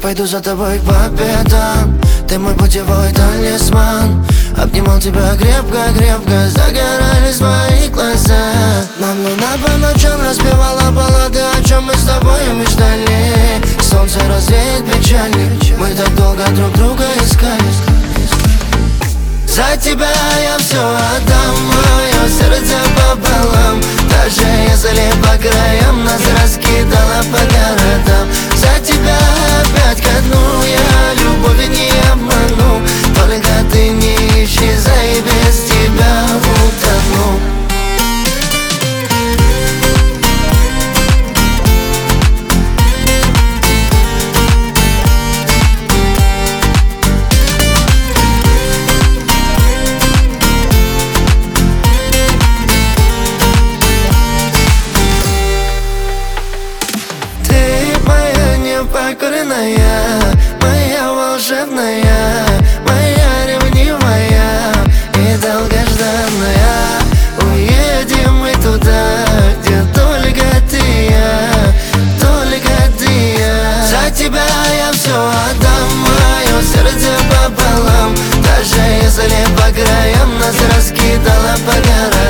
пойду за тобой по пятам, ты мой путевой талисман. Обнимал тебя крепко-крепко, загорались мои глаза. Нам луна по ночам распевала баллады, о чем мы с тобой мечтали. Солнце развеет печали, мы так долго друг друга искали. За тебя я все отдам, мое сердце пополам. Даже если по краям нас раскидало по городам. За тебя опять ко дну, я любовь не обману. Только ты не исчезай, без тебя утону. Покорная, моя волшебная, моя ревнивая и долгожданная. Уедем мы туда, где только ты и я, только ты и я. За тебя я все отдам, мое сердце пополам. Даже если по краям нас раскидало по горам.